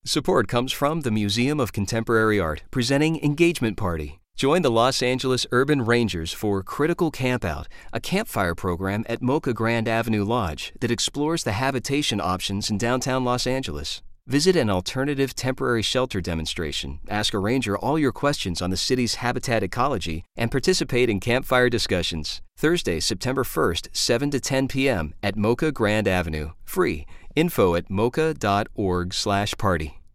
Support comes from the Museum of Contemporary Art, presenting Engagement Party. Join the Los Angeles Urban Rangers for Critical Campout, a campfire program at Mocha Grand Avenue Lodge that explores the habitation options in downtown Los Angeles. Visit an alternative temporary shelter demonstration, ask a ranger all your questions on the city's habitat ecology, and participate in campfire discussions. Thursday, September 1st, 7 to 10 p.m. at Mocha Grand Avenue. Free. Info at mocha.org/party.